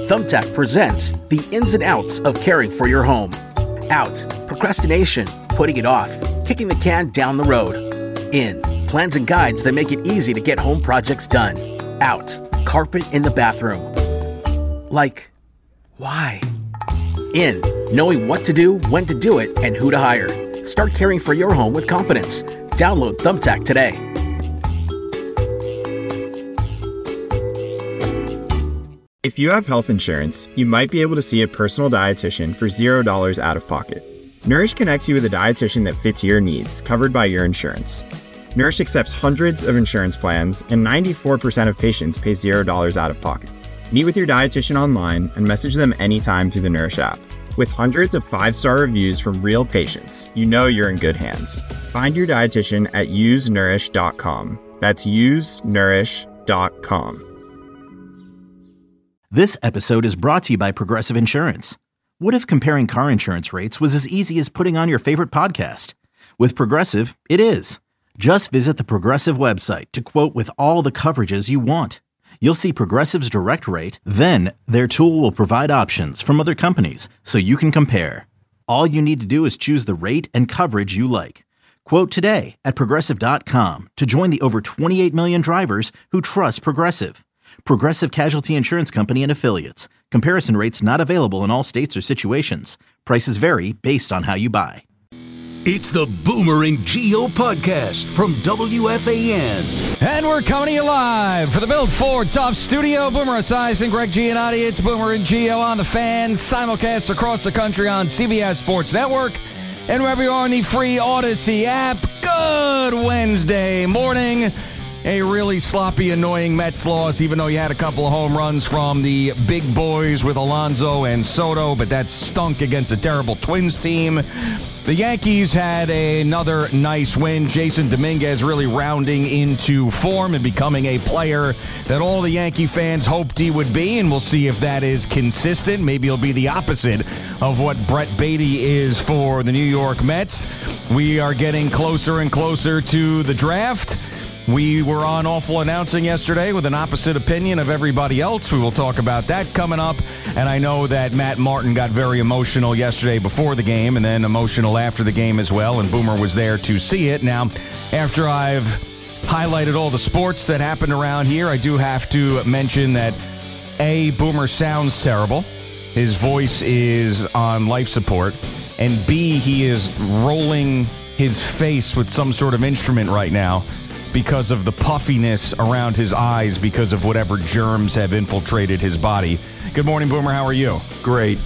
Thumbtack presents the ins and outs of caring for your home. Out, procrastination, putting it off, kicking the can down the road. In, plans and guides that make it easy to get home projects done. Out, carpet in the bathroom. Like, why? In, knowing what to do, when to do it, and who to hire. Start caring for your home with confidence. Download Thumbtack today. If you have health insurance, you might be able to see a personal dietitian for $0 out of pocket. Nourish connects you with a dietitian that fits your needs, covered by your insurance. Nourish accepts hundreds of insurance plans, and 94% of patients pay $0 out of pocket. Meet with your dietitian online and message them anytime through the Nourish app. With hundreds of 5-star reviews from real patients, you know you're in good hands. Find your dietitian at usenourish.com. That's usenourish.com. This episode is brought to you by Progressive Insurance. What if comparing car insurance rates was as easy as putting on your favorite podcast? With Progressive, it is. Just visit the Progressive website to quote with all the coverages you want. You'll see Progressive's direct rate, then their tool will provide options from other companies so you can compare. All you need to do is choose the rate and coverage you like. Quote today at Progressive.com to join the over 28 million drivers who trust Progressive. Progressive Casualty Insurance Company and Affiliates. Comparison rates not available in all states or situations. Prices vary based on how you buy. It's the Boomer and Gio podcast from WFAN. And we're coming to you live for the Built Ford Tough Studio. Boomer Esiason, Greg Giannotti. It's Boomer and Gio on the Fan. Simulcast across the country on CBS Sports Network. And wherever you are on the free Odyssey app. Good Wednesday morning. A really sloppy, annoying Mets loss, even though you had a couple of home runs from the big boys with Alonso and Soto, but that stunk against a terrible Twins team. The Yankees had another nice win. Jason Dominguez really rounding into form and becoming a player that all the Yankee fans hoped he would be, and we'll see if that is consistent. Maybe he'll be the opposite of what Brett Beatty is for the New York Mets. We are getting closer and closer to the draft. We were on Awful Announcing yesterday with an opposite opinion of everybody else. We will talk about that coming up. And I know that Matt Martin got very emotional yesterday before the game and then emotional after the game as well. And Boomer was there to see it. Now, after I've highlighted all the sports that happened around here, I do have to mention that, A, Boomer sounds terrible. His voice is on life support. And B, he is rolling his face with some sort of instrument right now, because of the puffiness around his eyes because of whatever germs have infiltrated his body. Good morning, Boomer. How are you? Great.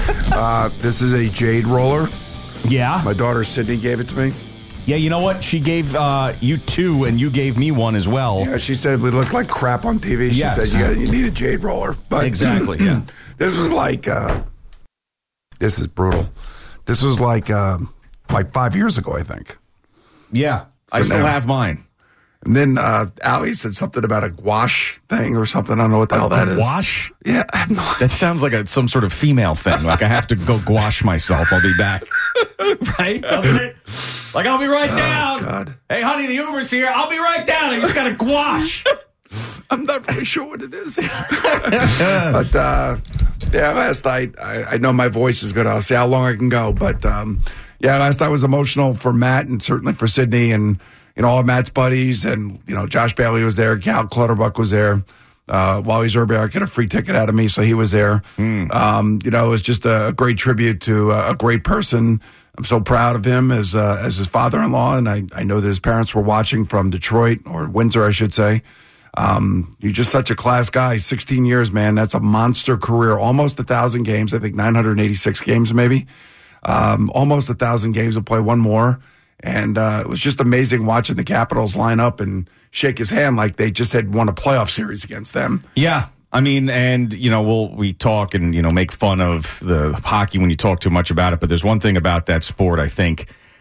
This is a jade roller. Yeah? My daughter Sydney gave it to me. Yeah, you know what? She gave you two, and you gave me one as well. Yeah, she said we look like crap on TV. She said you need a jade roller. But exactly, yeah. This was like, this is brutal. This was like 5 years ago, I think. Yeah, I still have mine. And then Allie said something about a gouache thing or something. I don't know what the hell that is. Gouache? Yeah. I have no idea. That sounds like some sort of female thing. Like I have to go gouache myself. I'll be back. Right? Doesn't it? Like, I'll be right down. God. Hey, honey, the Uber's here. I'll be right down. I just got a gouache. I'm not really sure what it is. But, yeah, last night, I know my voice is good. I'll see how long I can go. But, yeah, last night was emotional for Matt and certainly for Sydney and, you know, all Matt's buddies, and, you know, Josh Bailey was there. Cal Clutterbuck was there. Wally Zerbiak got a free ticket out of me, so he was there. You know, it was just a great tribute to a great person. I'm so proud of him as his father-in-law, and I know that his parents were watching from Detroit, or Windsor, I should say. He's just such a class guy. 16 years, man. That's a monster career. Almost 1,000 games. I think 986 games, maybe. Almost 1,000 games. He'll play one more. And it was just amazing watching the Capitals line up and shake his hand like they just had won a playoff series against them. Yeah. I mean, and, you know, we talk and, you know, make fun of the hockey when you talk too much about it. But there's one thing about that sport, I think,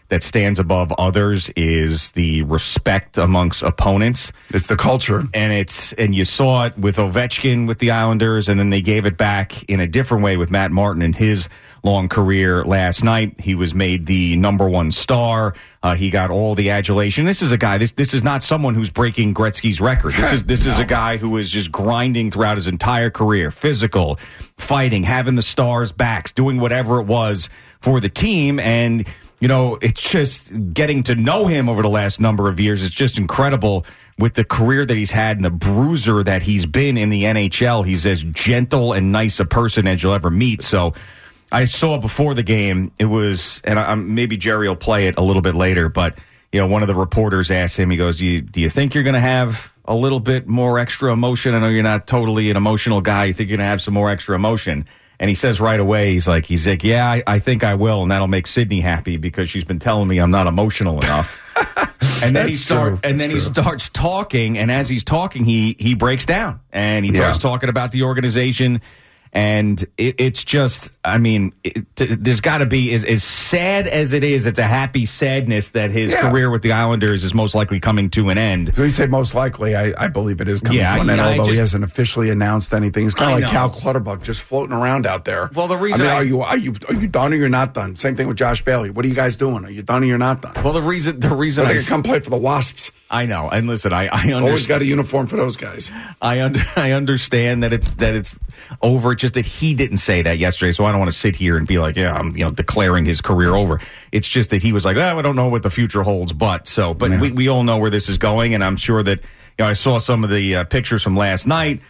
that stands above others is the respect amongst opponents. It's the culture. And you saw it with Ovechkin with the Islanders, and then they gave it back in a different way with Matt Martin in his long career last night. He was made the #1 star. He got all the adulation. This is a guy, this is not someone who's breaking Gretzky's record. This is a guy who is just grinding throughout his entire career, physical, fighting, having the Stars' backs, doing whatever it was for the team. And it's just getting to know him over the last number of years. It's just incredible with the career that he's had and the bruiser that he's been in the NHL. He's as gentle and nice a person as you'll ever meet. So I saw before the game, it was, and maybe Jerry will play it a little bit later, but one of the reporters asked him, he goes, do you think you're going to have a little bit more extra emotion? I know you're not totally an emotional guy. You think you're going to have some more extra emotion? And he says right away, he's like, yeah, I think I will, and that'll make Sydney happy because she's been telling me I'm not emotional enough. And then he starts talking, and as he's talking, he breaks down and he starts talking about the organization. And it's just, there's got to be, as sad as it is, it's a happy sadness that his career with the Islanders is most likely coming to an end. So you say most likely, I believe it is coming to an end, although he hasn't officially announced anything. It's kind of like Cal Clutterbuck just floating around out there. Well, the reason are you done or you're not done? Same thing with Josh Bailey. What are you guys doing? Are you done or you're not done? Well, the reason I can come play for the Wasps. I know, and listen, I understand. Always got a uniform for those guys. I understand that it's over. It's just that he didn't say that yesterday, so I don't want to sit here and be like, I'm declaring his career over. It's just that he was like, I don't know what the future holds, but we all know where this is going, and I'm sure that I saw some of the pictures from last night.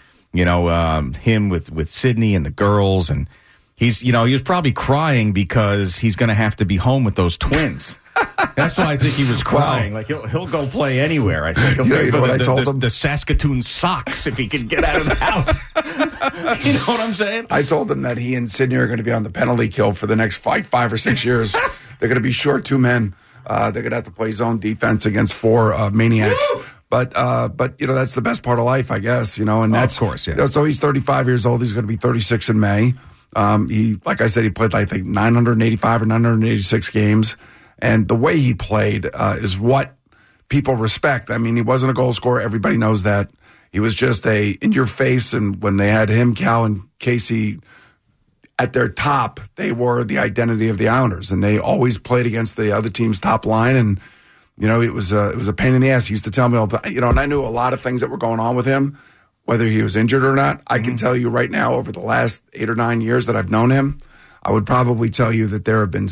Him with Sydney and the girls, and he was probably crying because he's going to have to be home with those twins. That's why I think he was crying. Wow. Like he'll go play anywhere. I think he'll play for the Saskatoon Sox if he can get out of the house. You know what I'm saying? I told him that he and Sydney are going to be on the penalty kill for the next 5 or 6 years. They're going to be short 2 men. They're going to have to play zone defense against 4 maniacs. But that's the best part of life, I guess. And that's of course. Yeah. So he's 35 years old. He's going to be 36 in May. Like I said, he played I think 985 or 986 games. And the way he played is what people respect. He wasn't a goal scorer. Everybody knows that. He was just in your face. And when they had him, Cal, and Casey at their top, they were the identity of the Islanders. And they always played against the other team's top line. And, it was a pain in the ass. He used to tell me all the time, and I knew a lot of things that were going on with him, whether he was injured or not. I can tell you right now, over the last 8 or 9 years that I've known him, I would probably tell you that there have been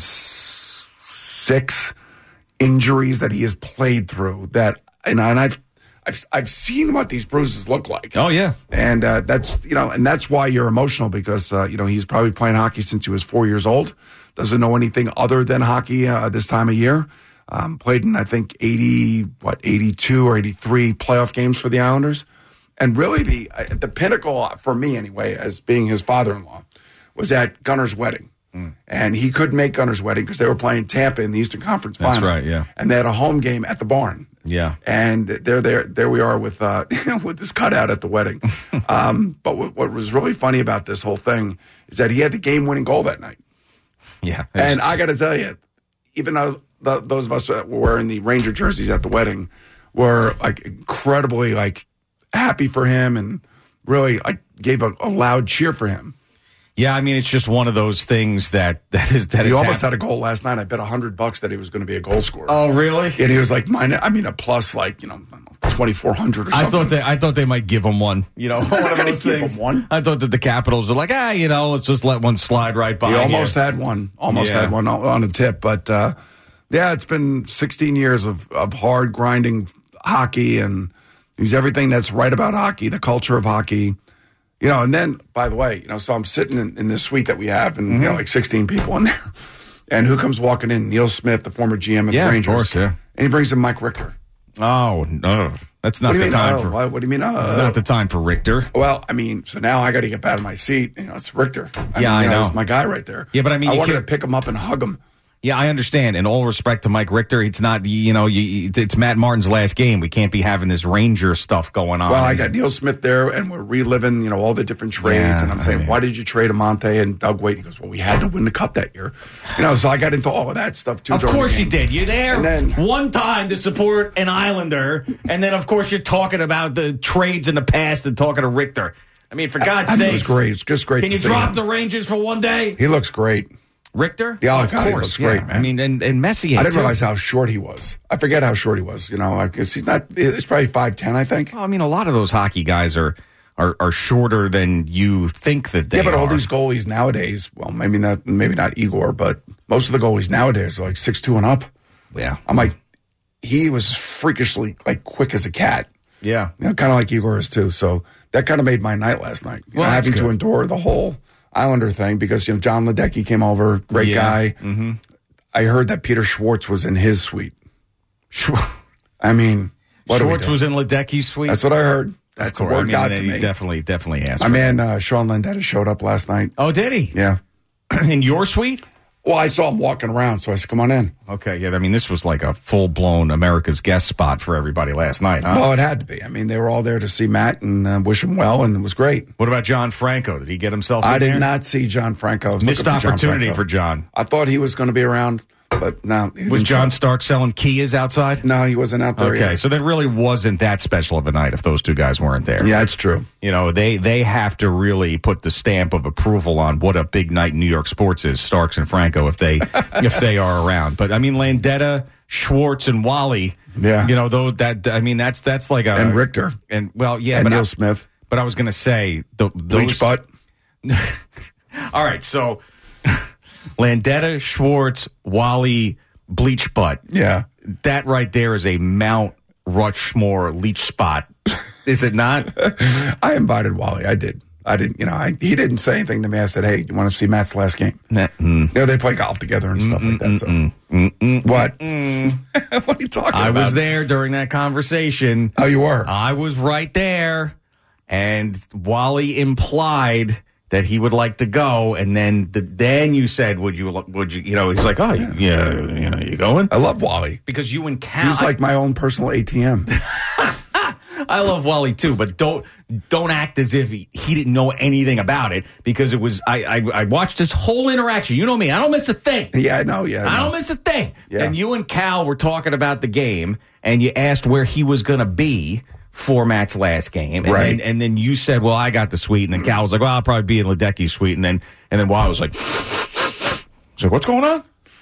6 injuries that he has played through and I've seen what these bruises look like. Oh yeah. And that's why you're emotional because he's probably playing hockey since he was 4 years old. Doesn't know anything other than hockey this time of year. Played in I think 82 or 83 playoff games for the Islanders. And really the pinnacle for me anyway, as being his father-in-law, was at Gunner's wedding. And he couldn't make Gunner's wedding because they were playing Tampa in the Eastern Conference Final. That's right, yeah. And they had a home game at the barn. Yeah. And there we are with with this cutout at the wedding. But what was really funny about this whole thing is that he had the game-winning goal that night. Yeah. And I got to tell you, even though those of us that were wearing the Ranger jerseys at the wedding were incredibly happy for him and really gave a loud cheer for him. Yeah, it's just one of those things that he almost had a goal last night. I bet $100 that he was going to be a goal scorer. Oh, really? And he was like, a plus 2,400 or something. I thought they might give him one. One of those things. One. I thought that the Capitals were like, let's just let one slide right by. He almost had one. Had one on a tip, but it's been 16 years of hard grinding hockey, and he's everything that's right about hockey, the culture of hockey. And then, by the way, so I'm sitting in this suite that we have, and 16 people in there. And who comes walking in? Neil Smith, the former GM of the Rangers. Of course, yeah. And he brings in Mike Richter. Oh, no. That's not the time for... What do you mean? It's not the time for Richter. Well, so now I got to get out of my seat. It's Richter. I know. It's my guy right there. Yeah, but I wanted to pick him up and hug him. Yeah, I understand. In all respect to Mike Richter, it's not, it's Matt Martin's last game. We can't be having this Ranger stuff going on. Well, I got Neil Smith there, and we're reliving, all the different trades. And I'm saying, why did you trade Amonte and Doug Waite? He goes, well, we had to win the Cup that year. So I got into all of that stuff, too. Of course you did. You're there one time to support an Islander, and then, of course, you're talking about the trades in the past and talking to Richter. I mean, for God's sake. It was great. It's just great to see him. Can you drop the Rangers for one day? He looks great. Richter? Yeah, of course. He looks great, man. I mean, and Messier, I didn't realize how short he was. I forget how short he was. He's probably 5'10", I think. Well, I mean, a lot of those hockey guys are shorter than you think that they are. Yeah, but all these goalies nowadays, well, maybe not Igor, but most of the goalies nowadays are like 6'2" and up. Yeah. I'm like, he was freakishly quick as a cat. Yeah. Kind of like Igor is too. So that kind of made my night last night. Having to endure the whole Islander thing because John Ledecky came over, great guy. Mm-hmm. I heard that Peter Schwartz was in his suite. I mean, Schwartz was in Ledecky's suite. That's what I heard. That's what word got to me. Definitely asked. My man Sean Landeta showed up last night. Oh, did he? Yeah. In your suite? Well, I saw him walking around, so I said, "Come on in." Okay, yeah. I mean, this was like a full-blown America's Guest spot for everybody last night, huh? Well, it had to be. I mean, they were all there to see Matt and wish him well, and it was great. What about John Franco? Did he get himself in I did there? not see John Franco. Missed opportunity for John. I thought he was going to be around, but no. Was John Stark selling Kias outside? No, he wasn't out there Okay, yet. so there really wasn't that special of a night if those two guys weren't there. Yeah, it's true. They have to really put the stamp of approval on what a big night in New York sports is, Starks and Franco, if they are around. But I mean, Landeta, Schwartz, and Wally. Yeah. That's like a and Richter and Neil Smith. But I was going to say those Bleach butt. All right, so Landeta, Schwartz, Wally, Bleach butt. Yeah, that right there is a Mount Rushmore leech spot. Is it not? I invited Wally. I did. He didn't say anything to me. I said, "Hey, do you want to see Matt's last game?" They play golf together and stuff like that. What? What are you talking about? I was there during that conversation. Oh, you were? I was right there, and Wally implied that he would like to go, and then you said, "Would you?" He's like, "Oh, yeah, you going?" I love Wally because you and Cal. He's like my own personal ATM. I love Wally too, but don't act as if he didn't know anything about it because it was I watched this whole interaction. You know me, I don't miss a thing. Yeah, I know. Yeah, I don't miss a thing. Yeah. And you and Cal were talking about the game, and you asked where he was going to be for Matt's last game, and right? Then you said, "Well, I got the suite," and then Cal was like, "Well, I'll probably be in Ledecky's suite," and then Wally was like, "What's going on?"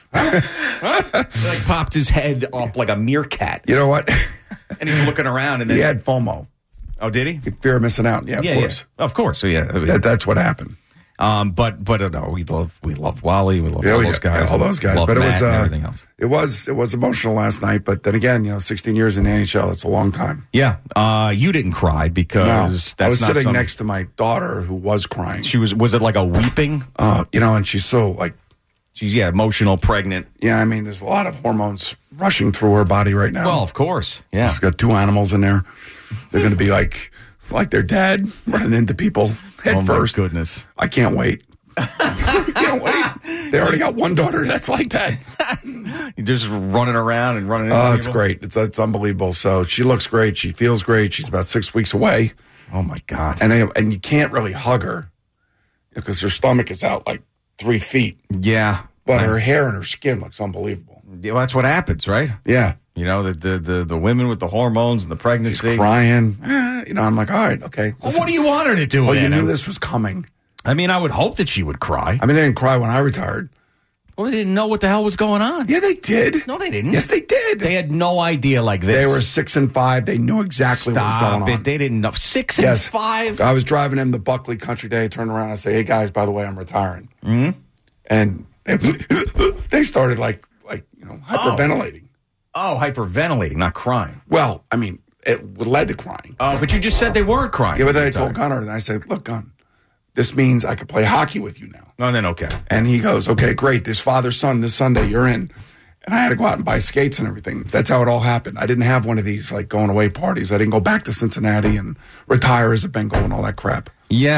Huh? He like popped his head up like a meerkat. You know what? And he's looking around, and then he had FOMO. Oh, did he? Fear of missing out. Yeah, of course. Yeah. Of course. So yeah, that's what happened. But no, we love Wally. We love all those guys. Yeah, all those guys. But it was everything else. It was emotional last night. But then again, 16 years in the NHL, it's a long time. Yeah. You didn't cry because I was sitting next to my daughter who was crying. She was it like a weeping? And she's so like. She's, emotional, pregnant. Yeah, I mean, there's a lot of hormones rushing through her body right now. Well, of course. Yeah. She's got two animals in there. They're going to be like their dad running into people head first. Oh, my goodness. I can't wait. I can't wait. They already got one daughter that's like that. You're just running around and running into people. It's great. It's unbelievable. So she looks great. She feels great. She's about 6 weeks away. Oh, my God. And you can't really hug her because her stomach is out like 3 feet. Yeah. But her hair and her skin looks unbelievable. Yeah, well, that's what happens, right? Yeah. The women with the hormones and the pregnancy. She's crying. I'm like, all right, okay. Well, what do you want her to do? Well, you knew this was coming. I mean, I would hope that she would cry. I mean, they didn't cry when I retired. Well, they didn't know what the hell was going on. Yeah, they did. No, they didn't. Yes, they did. They had no idea like this. They were 6 and 5. They knew exactly what was going on. They didn't know. 6 and 5? I was driving them to Buckley Country Day. I turned around and I say, hey, guys, by the way, I'm retiring. Mm-hmm. And they started like hyperventilating. Oh, hyperventilating, not crying. Well, I mean, it led to crying. Oh, but you just said they weren't crying. Yeah, but then I told Gunnar, and I said, look, Gun, this means I could play hockey with you now. Oh, then okay. And he goes, okay, great. This father-son, this Sunday, you're in. And I had to go out and buy skates and everything. That's how it all happened. I didn't have one of these going away parties. I didn't go back to Cincinnati and retire as a Bengal and all that crap. Yeah.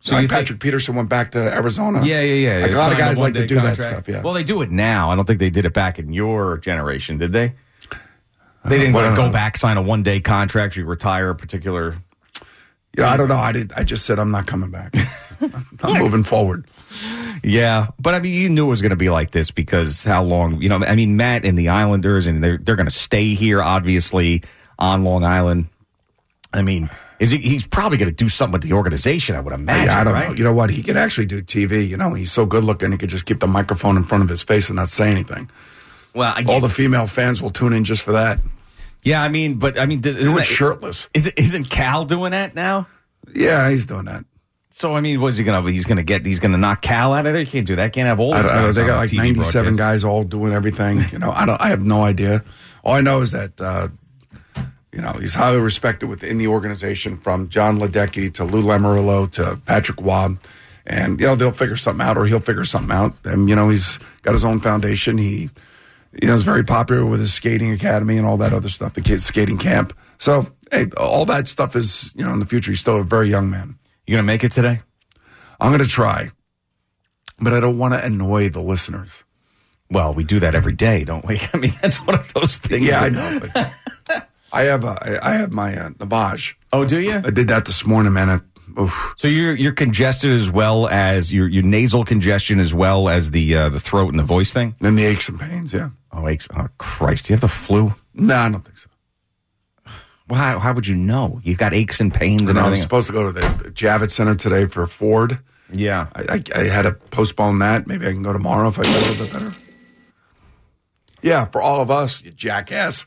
So like Patrick Peterson went back to Arizona. Yeah. Like a lot of guys like to do that stuff, yeah. Well, they do it now. I don't think they did it back in your generation, did they? They didn't go back, sign a one-day contract, you retire a particular... Yeah, I don't know. I just said I'm not coming back. I'm moving forward. Yeah, but I mean, you knew it was going to be like this because how long, I mean, Matt and the Islanders, and they're going to stay here, obviously, on Long Island. I mean, he's probably going to do something with the organization, I would imagine, I don't right? know. You know what? He could actually do TV. He's so good looking, he could just keep the microphone in front of his face and not say anything. Well, all the female fans will tune in just for that. Yeah, do it shirtless. Isn't Cal doing that now? Yeah, he's doing that. So, I mean, what's he going to, he's going to knock Cal out of there? You can't do that. Can't have all these guys. They got like 97 guys all doing everything. I have no idea. All I know is that, he's highly respected within the organization, from John Ledecky to Lou Lamoriello to Patrick Waugh. And, they'll figure something out, or he'll figure something out. And, he's got his own foundation. He is very popular with his skating academy and all that other stuff, the kids skating camp. So, hey, all that stuff is, in the future. He's still a very young man. You going to make it today? I'm going to try, but I don't want to annoy the listeners. Well, we do that every day, don't we? I mean, that's one of those things. Yeah, I know. But I have my Navage. Oh, do you? I did that this morning, man. Oof. So you're congested as well as your nasal congestion, as well as the throat and the voice thing, and the aches and pains. Yeah. Oh, aches! Oh, Christ! Do you have the flu? No, I don't think so. Well, how would you know? You got aches and pains and everything. I'm supposed to go to the Javits Center today for Ford. Yeah. I had to postpone that. Maybe I can go tomorrow if I feel a little bit better. Yeah, for all of us, you jackass.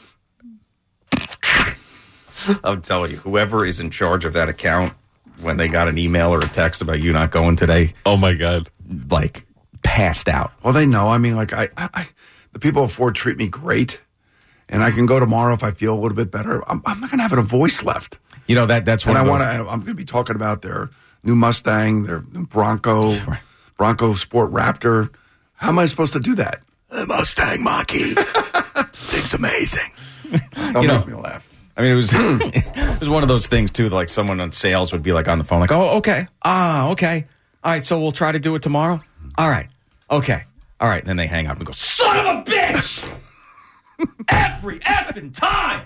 I'm telling you, whoever is in charge of that account, when they got an email or a text about you not going today, oh my God, like passed out. Well, they know. I mean, like I the people at Ford treat me great. And I can go tomorrow if I feel a little bit better. I'm not going to have a voice left. That's what I'm going to be talking about their new Mustang, their new Bronco Sport Raptor. How am I supposed to do that? The Mustang Mach-E. Thing's amazing. Don't make me laugh. I mean, it was one of those things too. Like someone on sales would be like on the phone, like, "Oh, okay, okay, all right. So we'll try to do it tomorrow. All right, okay, all right." And then they hang up and go, "Son of a bitch." Every effing time.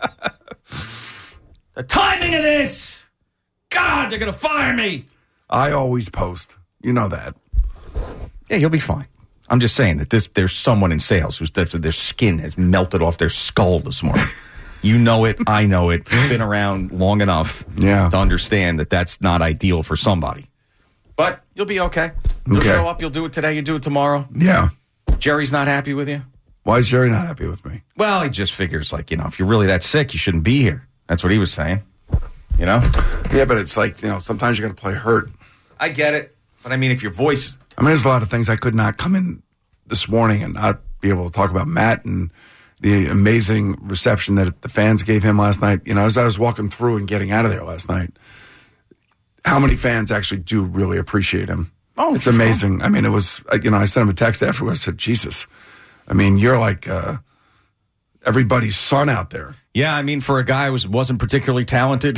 The timing of this. God, they're going to fire me. I always post. You know that. Yeah, you'll be fine. I'm just saying that there's someone in sales whose their skin has melted off their skull this morning. You know it. I know it. Been around long enough to understand that that's not ideal for somebody. But you'll be okay. You'll show up. You'll do it today. You do it tomorrow. Yeah. Jerry's not happy with you? Why is Jerry not happy with me? Well, he just figures, like, if you're really that sick, you shouldn't be here. That's what he was saying. Yeah, but it's like, sometimes you got to play hurt. I get it. But I mean, if your voice... I mean, there's a lot of things I could not come in this morning and not be able to talk about Matt and the amazing reception that the fans gave him last night. As I was walking through and getting out of there last night, how many fans actually do really appreciate him? Oh, it's amazing. I mean, it was, I sent him a text afterwards. I said, Jesus. I mean, you're like everybody's son out there. Yeah, I mean, for a guy who wasn't particularly talented.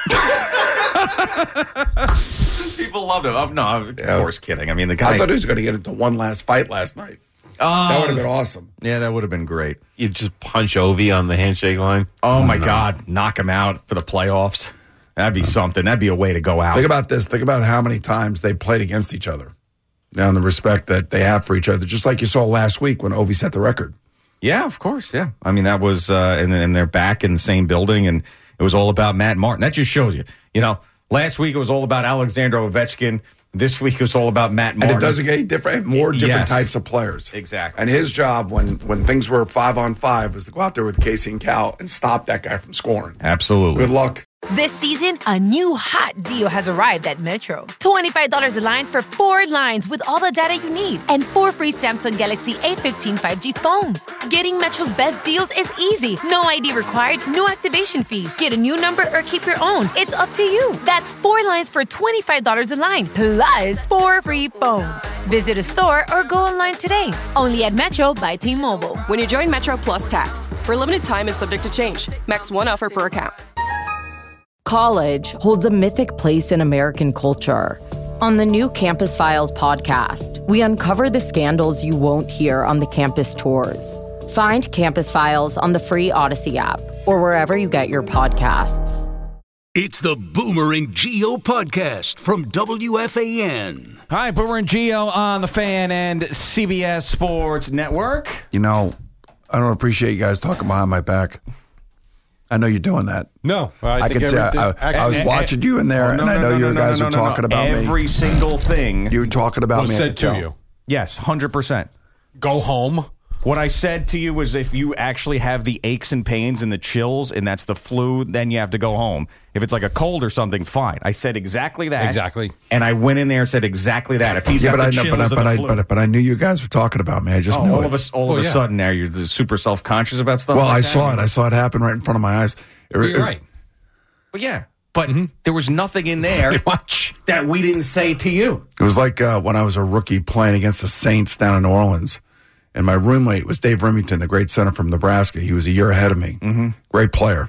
People loved him. No, of course, kidding. I mean, the guy... I thought he was going to get into one last fight last night. That would have been awesome. Yeah, that would have been great. You just punch Ovi on the handshake line? Oh, my God. Knock him out for the playoffs. That'd be something. That'd be a way to go out. Think about this. Think about how many times they played against each other. Now, and the respect that they have for each other, just like you saw last week when Ovi set the record. Yeah, of course, yeah. I mean, that was, and they're back in the same building, and it was all about Matt Martin. That just shows you. Last week it was all about Alexander Ovechkin. This week it was all about Matt Martin. And it doesn't get different, more different types of players. Exactly. And his job when things were 5-on-5 was to go out there with Casey and Cal and stop that guy from scoring. Absolutely. Good luck. This season, a new hot deal has arrived at Metro. $25 a line for 4 lines with all the data you need and 4 free Samsung Galaxy A15 5G phones. Getting Metro's best deals is easy. No ID required, no activation fees. Get a new number or keep your own. It's up to you. That's 4 lines for $25 a line, plus 4 free phones. Visit a store or go online today. Only at Metro by T-Mobile. When you join Metro Plus Tax. For a limited time and subject to change. Max 1 offer per account. College holds a mythic place in American culture. On the new Campus Files podcast, we uncover the scandals you won't hear on the campus tours. Find Campus Files on the free Odyssey app or wherever you get your podcasts. It's the Boomer and Geo podcast from WFAN. Hi, Boomer and Geo on the Fan and CBS Sports Network. You know, I don't appreciate you guys talking behind my back. I know you're doing that. No, I can see. I was watching you in there, and I know you guys were talking about me. Every single thing you were talking about me. Said to you. Yes, 100%. Go home. What I said to you was if you actually have the aches and pains and the chills, and that's the flu, then you have to go home. If it's like a cold or something, fine. I said exactly that. Exactly. And I went in there and said exactly that. If he's got the chills and the flu. But I knew you guys were talking about me. I just knew it. All of a sudden now you're super self-conscious about stuff. Well, like I that. saw it. I saw it happen right in front of my eyes. You're right. Well, yeah. But there was nothing in there that we didn't say to you. It was like when I was a rookie playing against the Saints down in New Orleans. And my roommate was Dave Remington, the great center from Nebraska. He was a year ahead of me. Great player.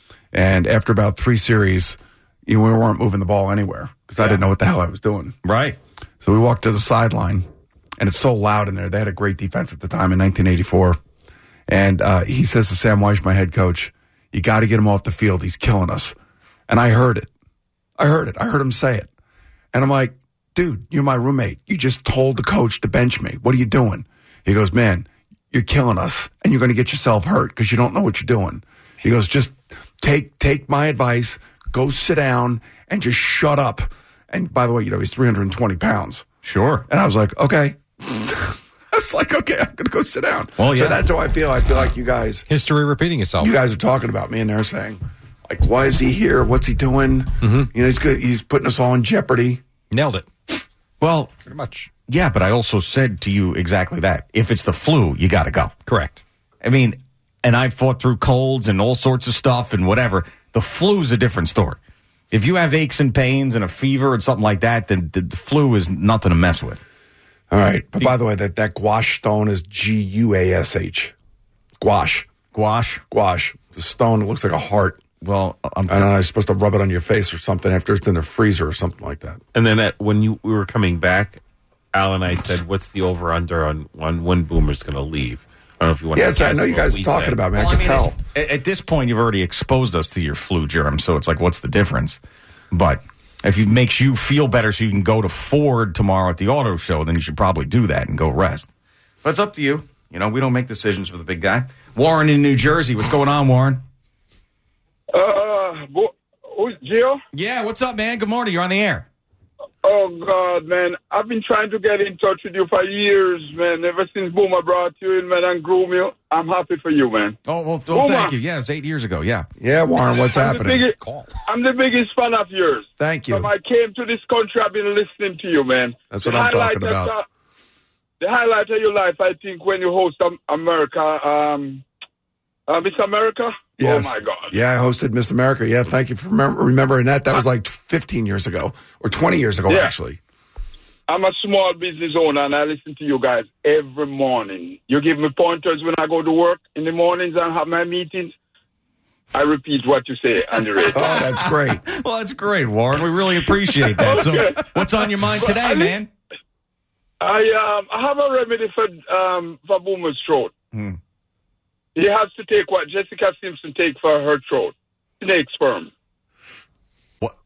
And after about 3 series, we weren't moving the ball anywhere because I didn't know what the hell I was doing. Right. So we walked to the sideline, and it's so loud in there. They had a great defense at the time in 1984. And he says to Sam Weiss, my head coach, you got to get him off the field. He's killing us. And I heard it. I heard him say it. And I'm like, dude, you're my roommate. You just told the coach to bench me. What are you doing? He goes, man, you're killing us, and you're going to get yourself hurt because you don't know what you're doing. He goes, just take my advice, go sit down, and just shut up. And by the way, he's 320 pounds. Sure. And I was like, okay. I was like, okay, I'm going to go sit down. Well, yeah. So that's how I feel. I feel like you guys. History repeating itself. You guys are talking about me, and they're saying, like, why is he here? What's he doing? He's good. He's putting us all in jeopardy. Nailed it. Well, pretty much. Yeah, but I also said to you exactly that. If it's the flu, you got to go. Correct. I mean, and I've fought through colds and all sorts of stuff and whatever. The flu's a different story. If you have aches and pains and a fever and something like that, then the flu is nothing to mess with. All right. But by the way, that gouache stone is Guash. Gouache. Gouache? Gouache. The stone, it looks like a heart. Well, I don't know. You're supposed to rub it on your face or something after it's in the freezer or something like that. And then when we were coming back, Al and I said, what's the over-under on when Boomer's going to leave? I don't know if you want to guess. Yes, I know you guys are talking about me. I can tell. At this point, you've already exposed us to your flu germ, so it's like, what's the difference? But if it makes you feel better so you can go to Ford tomorrow at the auto show, then you should probably do that and go rest. But it's up to you. We don't make decisions for the big guy. Warren in New Jersey. What's going on, Warren? Who's Gio? Yeah, what's up, man? Good morning. You're on the air. Oh, God, man. I've been trying to get in touch with you for years, man. Ever since Boomer brought you in, man, and groomed you. I'm happy for you, man. Oh, well, thank you. Yeah, it was 8 years ago, yeah. Yeah, Warren, what's happening? I'm the biggest fan of yours. Thank you. From I came to this country, I've been listening to you, man. That's what I'm talking about. The highlight of your life, I think, when you host America, Miss America? Yes. Oh, my God. Yeah, I hosted Miss America. Yeah, thank you for remembering that. That was like 15 years ago, or 20 years ago, actually. I'm a small business owner, and I listen to you guys every morning. You give me pointers when I go to work in the mornings and have my meetings. I repeat what you say on the radio. Oh, that's great. Well, that's great, Warren. We really appreciate that. Okay. So what's on your mind today, man? I have a remedy for Boomer's throat. He has to take what Jessica Simpson take for her throat. Snake sperm. What?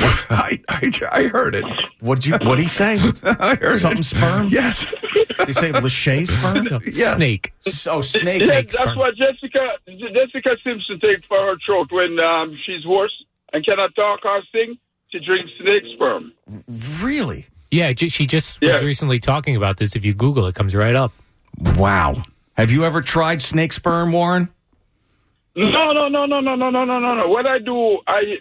I heard it. What'd he say? I heard something sperm? Yes. Did you say Lachey sperm? No, yes. Snake. Oh, snake. Yes, that's what Jessica Simpson takes for her throat when she's hoarse and cannot talk or sing. She drinks snake sperm. Really? Yeah, she just was recently talking about this. If you Google it, comes right up. Wow. Have you ever tried snake sperm, Warren? No. What I do,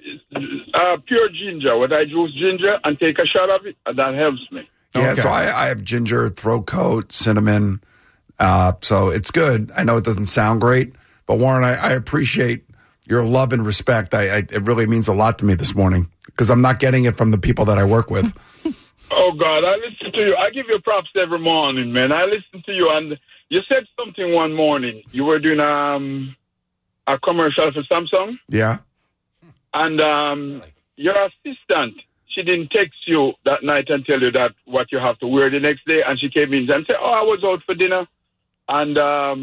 pure ginger. What I juice ginger and take a shot of it, and that helps me. Yeah, so I have ginger, throat coat, cinnamon. So it's good. I know it doesn't sound great, but Warren, I appreciate your love and respect. It really means a lot to me this morning because I'm not getting it from the people that I work with. Oh, God, I listen to you. I give you props every morning, man. I listen to you, and you said something one morning. You were doing a commercial for Samsung. Yeah. And your assistant, she didn't text you that night and tell you that what you have to wear the next day. And she came in and said, I was out for dinner. And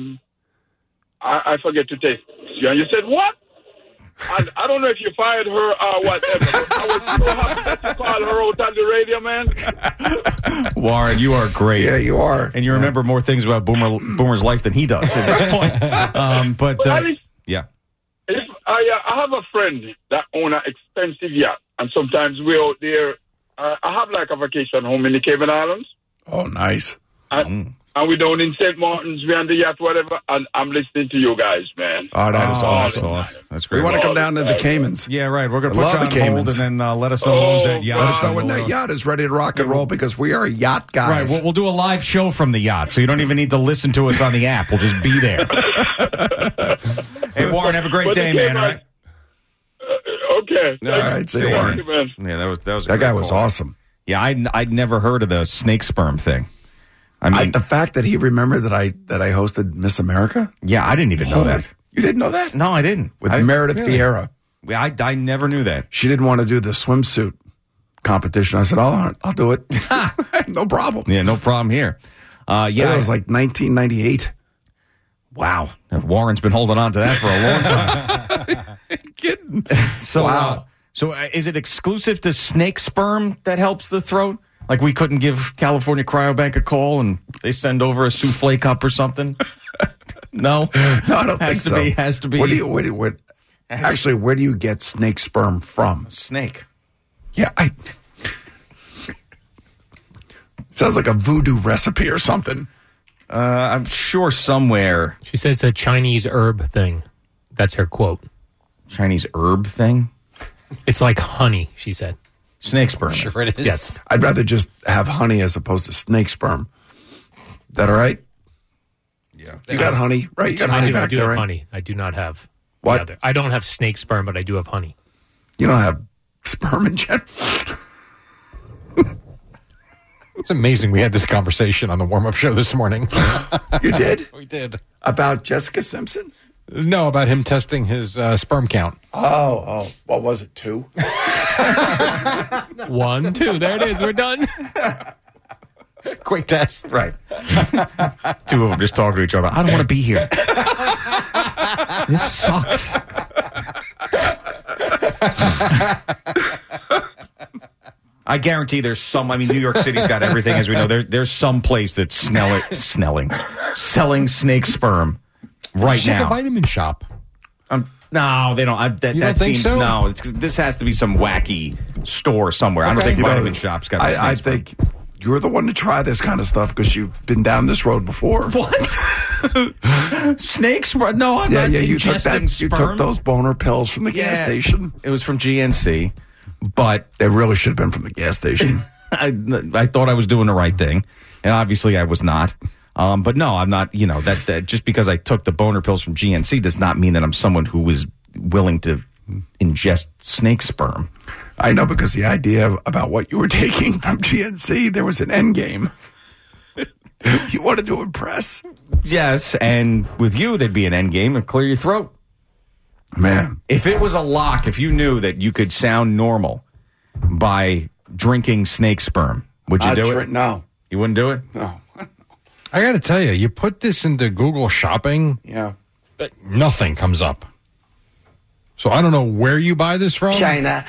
I forget to text you. And you said, what? And I don't know if you fired her or whatever. But I was so happy that you called her out on the radio, man. Warren, you are great. Yeah, you are. And you remember more things about Boomer's life than he does at this point. Yeah. I have a friend that owns an expensive yacht, and sometimes we're out there. I have like a vacation home in the Cayman Islands. Oh, nice. And we're down in St. Martin's, we're on the yacht, whatever, and I'm listening to you guys, man. Oh, that is awesome. That's great. We want to come down to the Caymans. Yeah, right. We're going to put you on hold and then let us know who's that yacht. Let us know when that yacht is ready to rock and roll because we are yacht guys. Right. We'll do a live show from the yacht, so you don't even need to listen to us on the app. We'll just be there. Hey, Warren, have a great day, man. All right? Okay. All right. See you, Warren. Yeah, that was that guy was awesome. Yeah, I'd never heard of the snake sperm thing. I mean, the fact that he remembered that I hosted Miss America. Yeah, I didn't even know that. You didn't know that? No, I didn't. With Meredith Vieira. I never knew that. She didn't want to do the swimsuit competition. I said, I'll do it. No problem. Yeah, no problem here. It was like 1998. Wow. Warren's been holding on to that for a long time. Kidding. So, wow. So is it exclusive to snake sperm that helps the throat? Like we couldn't give California Cryobank a call and they send over a souffle cup or something? No? No, I don't think so. Has to be. Actually, where do you get snake sperm from? Snake. Yeah, sounds like a voodoo recipe or something. I'm sure somewhere. She says a Chinese herb thing. That's her quote. Chinese herb thing? It's like honey, she said. Snake sperm. Sure it is. Yes. I'd rather just have honey as opposed to snake sperm. Is that all right? Yeah. You got honey, right? You got honey back I do there, have right? honey. I do not have What? the other. I don't have snake sperm, but I do have honey. You don't have sperm in general? It's amazing we had this conversation on the warm-up show this morning. You did? We did. About Jessica Simpson? No, about him testing his sperm count. Oh. What was it, 2? 1, 2. There it is. We're done. Quick test. Right. Two of them just talking to each other. I don't want to be here. This sucks. I guarantee there's some. I mean, New York City's got everything, as we know. There's some place that's selling snake sperm right now. A vitamin shop. No, they don't. You don't think so? No. This has to be some wacky store somewhere. Okay. I don't think vitamin shops got. I think you're the one to try this kind of stuff because you've been down this road before. What? Snake sperm? No, I'm not. Yeah. You ingesting took those boner pills from the gas station. It was from GNC. But they really should have been from the gas station. I thought I was doing the right thing, and obviously I was not. But no, I'm not. You know that just because I took the boner pills from GNC does not mean that I'm someone who was willing to ingest snake sperm. I know, because the idea about what you were taking from GNC, there was an end game. You wanted to impress. Yes, and with you, there'd be an end game and clear your throat. Man, if it was a lock, if you knew that you could sound normal by drinking snake sperm, would you do it? No. You wouldn't do it? No. I got to tell you, you put this into Google Shopping, nothing comes up. So I don't know where you buy this from. China.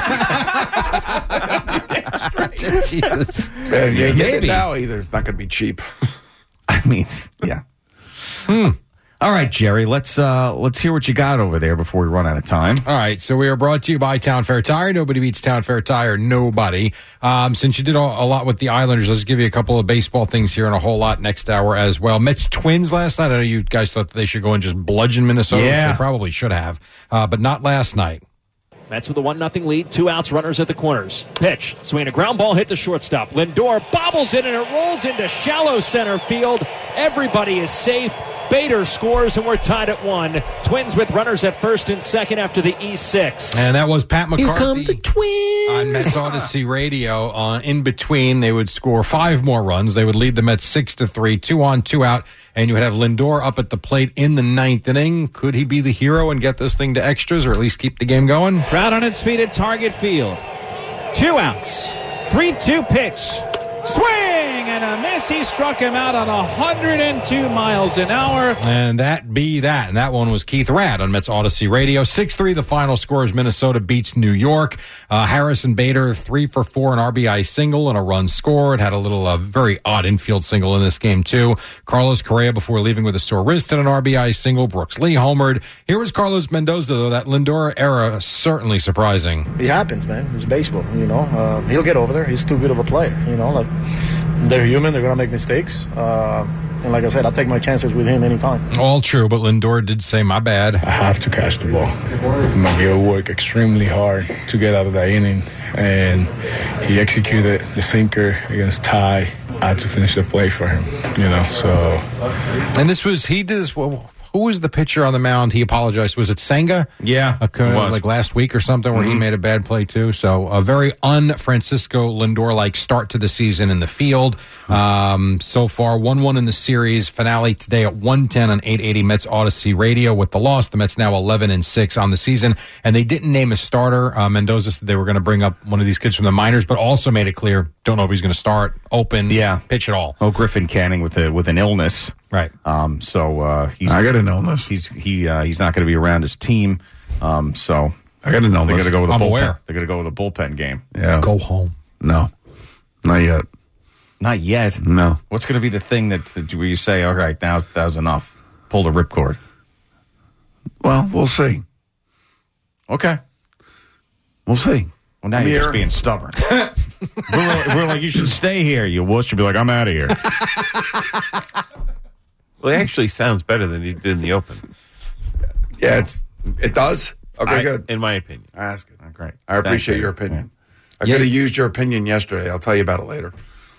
Jesus. Man, you ain't getting it now either. It's not going to be cheap. I mean, yeah. All right, Jerry, let's hear what you got over there before we run out of time. All right, so we are brought to you by Town Fair Tire. Nobody beats Town Fair Tire, nobody. Since you did a lot with the Islanders, let's give you a couple of baseball things here and a whole lot next hour as well. Mets Twins last night. I know you guys thought that they should go and just bludgeon Minnesota, which they probably should have, but not last night. Mets with a 1-0 lead, 2 outs, runners at the corners. Pitch, swing a ground ball, hit the shortstop. Lindor bobbles it, and it rolls into shallow center field. Everybody is safe. Bader scores, and we're tied at 1. Twins with runners at first and second after the E6. And that was Pat McCarthy. Here come the Twins. On Mets Odyssey Radio. In between, they would score 5 more runs. They would lead the Mets 6-3, 2 on, 2 out. And you would have Lindor up at the plate in the 9th inning. Could he be the hero and get this thing to extras, or at least keep the game going? Crowd on its feet at Target Field. 2 outs. 3-2 pitch. Swing and a miss. He struck him out on 102 miles an hour. And that be that. And that one was Keith Radd on Mets Odyssey Radio. 6-3 the final score as Minnesota beats New York. Harrison Bader 3 for 4, an RBI single and a run scored. Had a little very odd infield single in this game too. Carlos Correa before leaving with a sore wrist and an RBI single. Brooks Lee homered. Here was Carlos Mendoza though. That Lindor era certainly surprising. It happens, man. It's baseball, you know. He'll get over there. He's too good of a player, you know. Like, they're human. They're going to make mistakes. And like I said, I'll take my chances with him anytime. All true, but Lindor did say, my bad. I have to catch the ball. Miguel worked extremely hard to get out of that inning, and he executed the sinker against Ty. I had to finish the play for him, you know, so. And this was, he did this, well, who was the pitcher on the mound? He apologized. Was it Senga? Yeah. Like last week or something where he made a bad play too. So a very un-Francisco Lindor-like start to the season in the field. So far, 1-1 in the series. Finale today at 1:10 on 880 Mets Odyssey Radio. With the loss, the Mets now 11-6 on the season. And they didn't name a starter. Mendoza said they were going to bring up one of these kids from the minors, but also made it clear, don't know if he's going to start, open, pitch at all. Oh, Griffin Canning with an illness. Right. So he's. I got an illness. He's not going to be around his team. So I got an illness. They're going to go with a I'm bullpen. aware. They're going to go with a bullpen game. Yeah. Go home. No, not yet. Not yet. No. What's going to be the thing that where you say, all right, that was enough. Pull the ripcord. Well, we'll see. Okay. We'll see. Well, now you're just being stubborn. we're like, you should stay here. You wuss. You'll be like, I'm out of here. Well, it actually sounds better than he did in the open. Yeah, it does. Okay, good. In my opinion. That's good. Great. I appreciate your opinion. I could have used your opinion yesterday. I'll tell you about it later.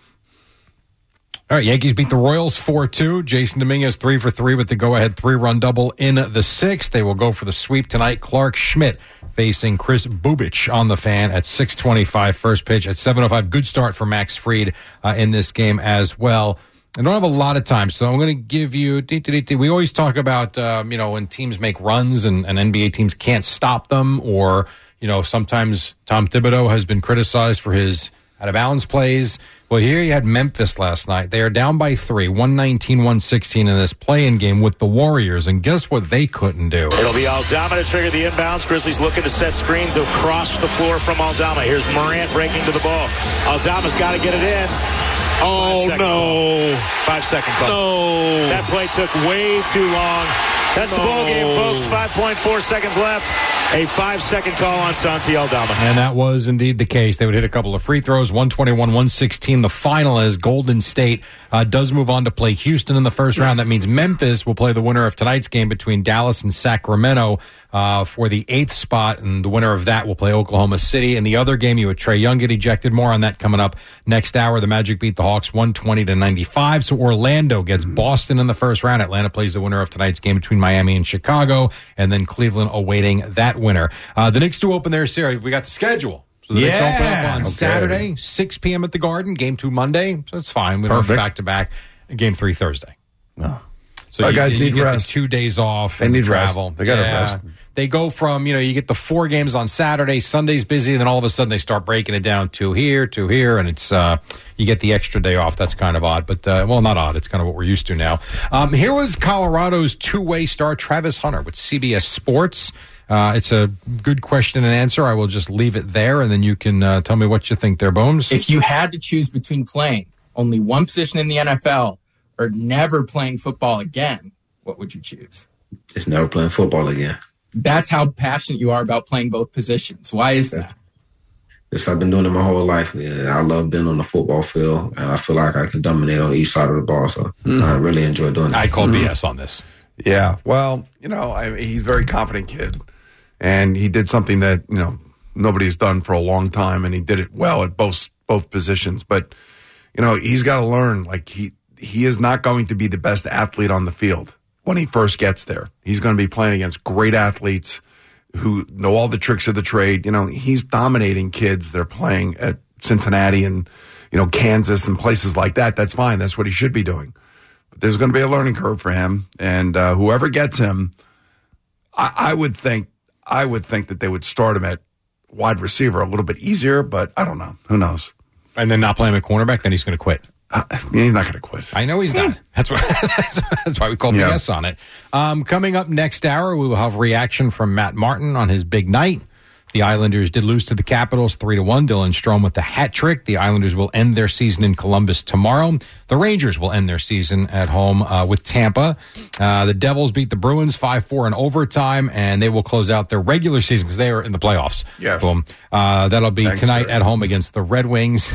All right, Yankees beat the Royals 4-2. Jason Dominguez 3 for 3 with the go-ahead 3-run double in the 6th. They will go for the sweep tonight. Clark Schmidt facing Chris Bubich on the Fan at 6:25 first pitch. At 7:05, good start for Max Fried in this game as well. I don't have a lot of time, so I'm going to give you. We always talk about when teams make runs and NBA teams can't stop them, or sometimes Tom Thibodeau has been criticized for his out of bounds plays. Well, here you had Memphis last night. They are down by 3, 119-116 in this play-in game with the Warriors, and guess what they couldn't do? It'll be Aldama to trigger the inbounds. Grizzlies looking to set screens across the floor from Aldama. Here's Morant breaking to the ball. Aldama's got to get it in. Oh, no. 5-second call. No. That play took way too long. That's the ball game, folks. 5.4 seconds left. A 5-second call on Santi Aldama. And that was indeed the case. They would hit a couple of free throws, 121-116. The final is Golden State does move on to play Houston in the first round. That means Memphis will play the winner of tonight's game between Dallas and Sacramento for the 8th spot, and the winner of that will play Oklahoma City. In the other game, you had Trae Young get ejected. More on that coming up next hour. The Magic beat the Hawks 120-95. So Orlando gets Boston in the first round. Atlanta plays the winner of tonight's game between Miami and Chicago, and then Cleveland awaiting that winner. The Knicks do open their series. We got the schedule. So the Knicks open up on Saturday, 6 p.m. at the Garden. Game 2 Monday. So that's fine. We don't have back-to-back. Game 3 Thursday. No. So guys need get rest. The 2 days off. They need travel. Rest. They got to rest. They go from, you get the 4 games on Saturday, Sunday's busy, and then all of a sudden they start breaking it down to here, and it's you get the extra day off. That's kind of odd, but not odd. It's kind of what we're used to now. Here was Colorado's two-way star Travis Hunter with CBS Sports. It's a good question and answer. I will just leave it there, and then you can tell me what you think there, Bones. If you had to choose between playing only one position in the NFL or never playing football again, what would you choose? Just never playing football again. That's how passionate you are about playing both positions. Why is that? Yes, I've been doing it my whole life. I love being on the football field, and I feel like I can dominate on each side of the ball, so I really enjoy doing it. I call BS on this. Yeah, well, he's a very confident kid, and he did something that, nobody's done for a long time, and he did it well at both positions. But, he's got to learn, like, he is not going to be the best athlete on the field. when he first gets there. He's going to be playing against great athletes who know all the tricks of the trade. You know, he's dominating kids. They're playing at Cincinnati and, Kansas and places like that. That's fine. That's what he should be doing. But there's going to be a learning curve for him. And whoever gets him, I would think that they would start him at wide receiver a little bit easier, but I don't know. Who knows? And then not play him at cornerback, then he's going to quit. He's not going to quit. I know he's not. That's why we called the yes on it. Coming up next hour, we will have reaction from Matt Martin on his big night. The Islanders did lose to the Capitals 3-1. Dylan Strome with the hat trick. The Islanders will end their season in Columbus tomorrow. The Rangers will end their season at home with Tampa. The Devils beat the Bruins 5-4 in overtime, and they will close out their regular season because they are in the playoffs. Yes. Boom. That'll be tonight at home against the Red Wings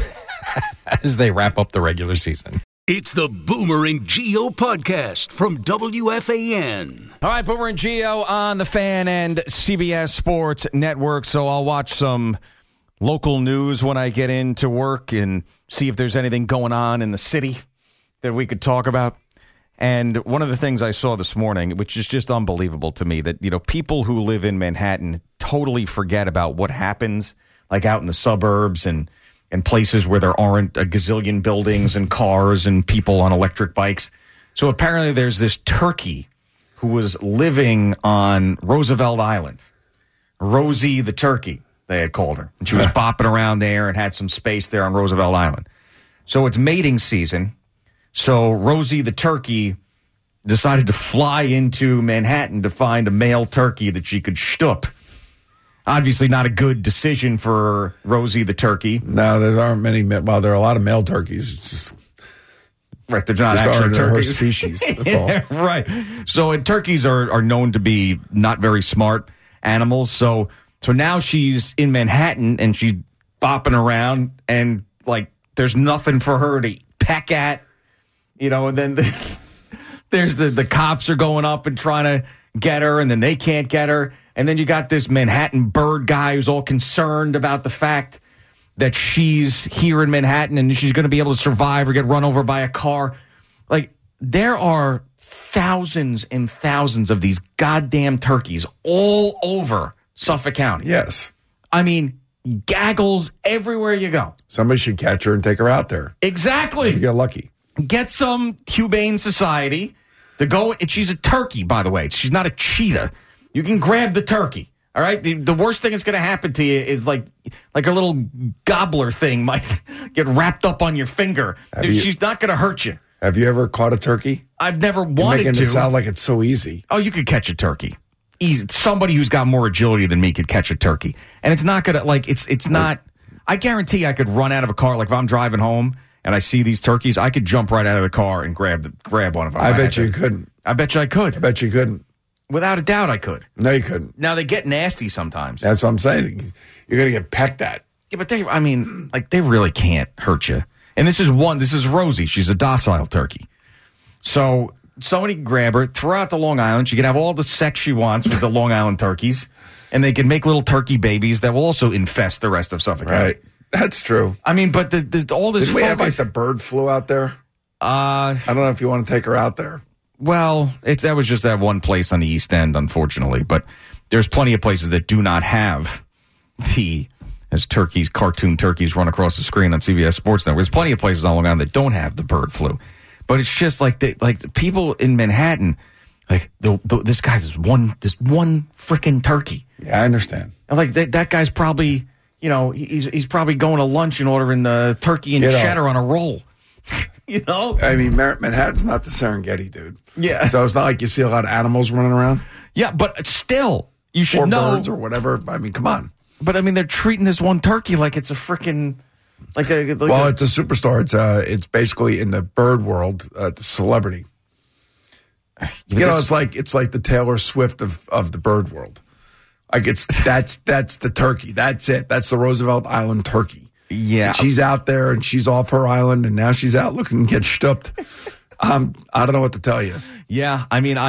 as they wrap up the regular season. It's the Boomer and Geo podcast from WFAN. All right, Boomer and Geo on the Fan and CBS Sports Network. So I'll watch some local news when I get into work and see if there's anything going on in the city that we could talk about. And one of the things I saw this morning, which is just unbelievable to me, that, people who live in Manhattan totally forget about what happens, like out in the suburbs and places where there aren't a gazillion buildings and cars and people on electric bikes. So apparently there's this turkey who was living on Roosevelt Island. Rosie the turkey, they had called her. And she was bopping around there and had some space there on Roosevelt Island. So it's mating season. So Rosie the turkey decided to fly into Manhattan to find a male turkey that she could shtup. Obviously not a good decision for Rosie the turkey. No, there aren't many. Well, there are a lot of male turkeys. It's just, right, they're not actually turkeys. Her species. That's all. Right. So turkeys are known to be not very smart animals. So now she's in Manhattan and she's bopping around and there's nothing for her to peck at, and then there's the cops are going up and trying to get her, and then they can't get her. And then you got this Manhattan bird guy who's all concerned about the fact that she's here in Manhattan and she's going to be able to survive or get run over by a car. There are thousands and thousands of these goddamn turkeys all over Suffolk County. Yes. I mean, gaggles everywhere you go. Somebody should catch her and take her out there. Exactly. You get lucky. Get some Humane Society to go. And she's a turkey, by the way. She's not a cheetah. You can grab the turkey, all right? The worst thing that's going to happen to you is like a little gobbler thing might get wrapped up on your finger. She's not going to hurt you. Have you ever caught a turkey? I've never wanted to. Making it sound like it's so easy. Oh, you could catch a turkey. Easy. Somebody who's got more agility than me could catch a turkey. And it's not going to, it's not, I guarantee I could run out of a car. If I'm driving home and I see these turkeys, I could jump right out of the car and grab one of them. I bet you couldn't. I bet you I could. I bet you couldn't. Without a doubt, I could. No, you couldn't. Now, they get nasty sometimes. That's what I'm saying. You're going to get pecked at. Yeah, but they really can't hurt you. And this is Rosie. She's a docile turkey. So somebody can grab her, throw out to Long Island. She can have all the sex she wants with the Long Island turkeys. And they can make little turkey babies that will also infest the rest of Suffolk County. Right. That's true. I mean, but all this Did we have the bird flu out there? I don't know if you want to take her out there. Well, that was just that one place on the East End, unfortunately. But there's plenty of places that do not have as cartoon turkeys run across the screen on CBS Sports Network. There's plenty of places on Long Island that don't have the bird flu. But it's just people in Manhattan, this guy's this one freaking turkey. Yeah, I understand. And that guy's probably, he's probably going to lunch and ordering the turkey and cheddar on a roll. I mean, Manhattan's not the Serengeti, dude. Yeah. So it's not like you see a lot of animals running around. Yeah, but still, you should know. Or birds or whatever. I mean, come on. But I mean, they're treating this one turkey like it's a freaking it's a superstar. It's basically in the bird world, the celebrity. It's like the Taylor Swift of the bird world. That's the turkey. That's it. That's the Roosevelt Island turkey. Yeah. And she's out there and she's off her island and now she's out looking to get shtupped. I don't know what to tell you. Yeah. I mean,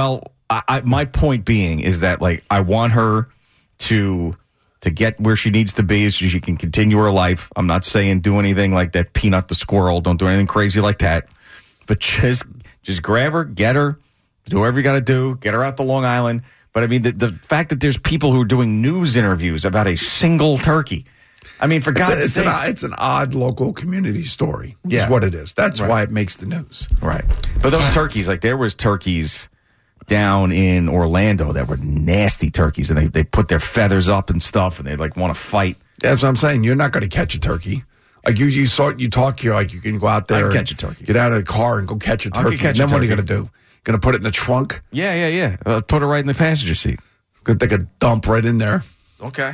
my point being is that I want her to get where she needs to be so she can continue her life. I'm not saying do anything like that Peanut the squirrel. Don't do anything crazy like that. But just grab her, get her, Do whatever you got to do. Get her out to Long Island. But I mean, the fact that there's people who are doing news interviews about a single turkey. I mean, for God's sake. It's an odd local community story. Yeah. Is what it is. That's Right. why it makes the news. Right. But those turkeys, like there was turkeys down in Orlando that were nasty turkeys, and they put their feathers up and stuff, and they like want to fight. That's what I'm saying. You're not going to catch a turkey. Like you talk here like you can go out there I can and catch a turkey. get out of the car and go catch a I can turkey. catch And then a what are you turkey. going to do? Going to put it in the trunk? Yeah. Put it right in the passenger seat. Going to take a dump right in there. Okay.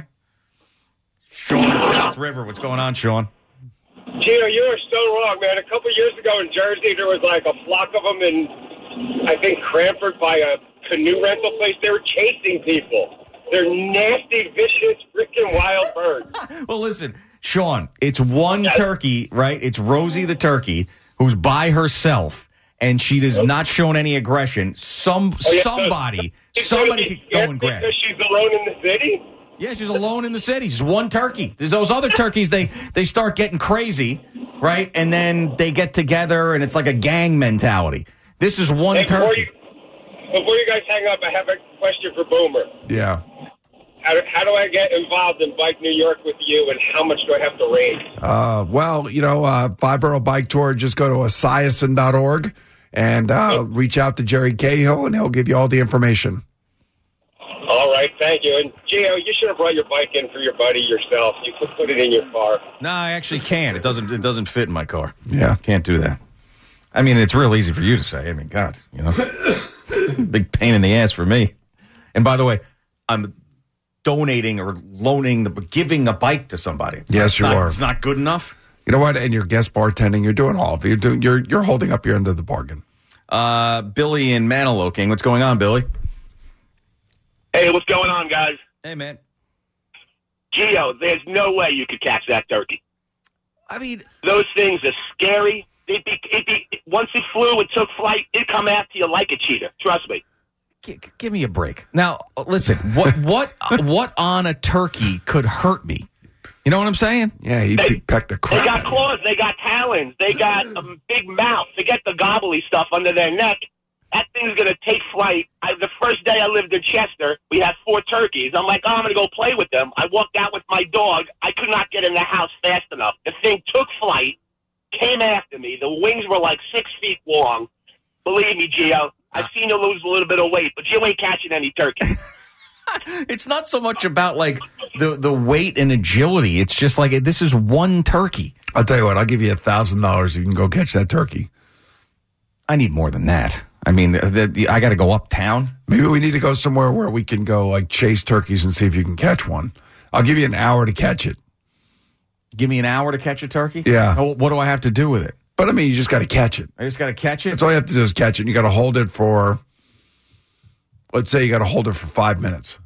Sean, South River. What's going on, Sean? Gino, you are so wrong, man. A couple years ago in Jersey, there was like a flock of them in, I think, Cranford by a canoe rental place. They were chasing people. They're nasty, vicious, freaking wild birds. Well, listen, Sean, it's one turkey, right? It's Rosie the turkey who's by herself, and she has not shown any aggression. Somebody could go and grab her. Because she's alone in the city? Yeah, she's alone in the city. She's one turkey. There's those other turkeys, they start getting crazy, right? And then they get together, and it's like a gang mentality. This is one turkey. Before you guys hang up, I have a question for Boomer. Yeah. How do I get involved in Bike New York with you, and how much do I have to raise? Well, Five-Borough Bike Tour, just go to esiason.org and reach out to Jerry Cahill, and he'll give you all the information. All right, thank you. And, Gio, you should have brought your bike in for your buddy yourself. You could put it in your car. No, I actually can't. It doesn't fit in my car. Yeah. Can't do that. I mean, it's real easy for you to say. I mean, God, big pain in the ass for me. And by the way, I'm donating or giving a bike to somebody. Yes, you are. It's not good enough. You know what? And your guest bartending, you're doing all of it. You're holding up your end of the bargain. Billy in Maniloking. What's going on, Billy? Hey, what's going on, guys? Hey, man. Gio, there's no way you could catch that turkey. I mean, those things are scary. Once it flew, it took flight, it'd come after you like a cheetah. Trust me. Give me a break. Now, listen, what on a turkey could hurt me? You know what I'm saying? Yeah, he pecked the crap. They got claws, they got talons, they got a big mouth. Forget the gobbly stuff under their neck. That thing's going to take flight. The first day I lived in Chester, we had 4 turkeys. I'm like, I'm going to go play with them. I walked out with my dog. I could not get in the house fast enough. The thing took flight, came after me. The wings were like 6 feet long. Believe me, Gio, I've seen you lose a little bit of weight, but you ain't catching any turkey. It's not so much about like the weight and agility. It's just like this is one turkey. I'll tell you what, I'll give you $1,000 if you can go catch that turkey. I need more than that. I mean, I got to go uptown. Maybe we need to go somewhere where we can go like chase turkeys and see if you can catch one. I'll give you an hour to catch it. Give me an hour to catch a turkey? Yeah. What do I have to do with it? But I mean, you just got to catch it. I just got to catch it? That's all you have to do is catch it. And you got to hold it for, let's say you got to hold it for 5 minutes.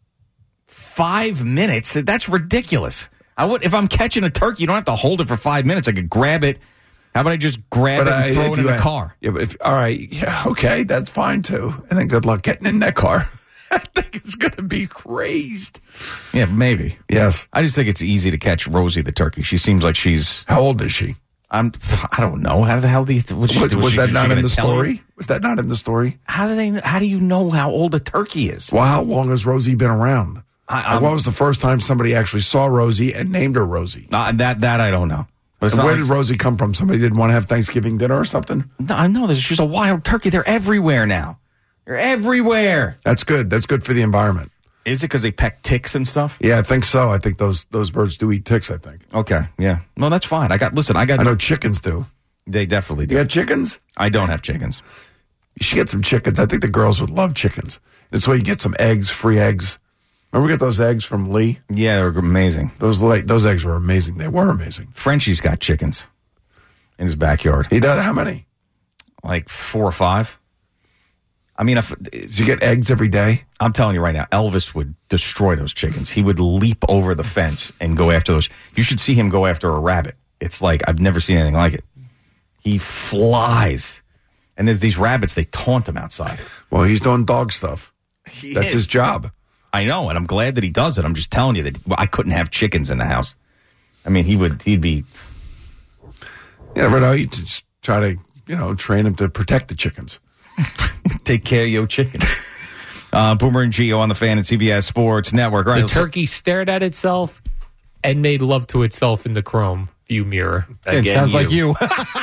5 minutes? That's ridiculous. If I'm catching a turkey, you don't have to hold it for 5 minutes. I could grab it. How about I just grab it and throw it in the car? Yeah, but all right. Yeah, okay. That's fine, too. And then good luck getting in that car. I think it's going to be crazed. Yeah, maybe. Yes. I just think it's easy to catch Rosie the turkey. She seems like she's... How old is she? I don't know. How the hell do you... Was that not in the story? Was that not in the story? How do you know how old a turkey is? Well, how long has Rosie been around? What was the first time somebody actually saw Rosie and named her Rosie? That I don't know. And where did Rosie come from? Somebody didn't want to have Thanksgiving dinner or something? No, I know. She's a wild turkey. They're everywhere now. They're everywhere. That's good. That's good for the environment. Is it because they peck ticks and stuff? Yeah, I think so. I think those birds do eat ticks, I think. Okay, yeah. No, that's fine. I know chickens do. They definitely do. You got chickens? I don't have chickens. You should get some chickens. I think the girls would love chickens. That's why you get some eggs, free eggs. Remember we got those eggs from Lee? Yeah, they were amazing. Those eggs were amazing. They were amazing. Frenchie's got chickens in his backyard. He does? How many? Like 4 or 5. I mean, does he get eggs every day? I'm telling you right now, Elvis would destroy those chickens. He would leap over the fence and go after those. You should see him go after a rabbit. It's like, I've never seen anything like it. He flies. And there's these rabbits, they taunt him outside. Well, he's doing dog stuff. That's his job. I know, and I'm glad that he does it. I'm just telling you that I couldn't have chickens in the house. I mean, he'd be... You never know. You just try to, train him to protect the chickens. Take care of your chicken. Boomer and Gio on the Fan and CBS Sports Network. All right, the turkey stared at itself and made love to itself in the chrome view mirror. It sounds like you.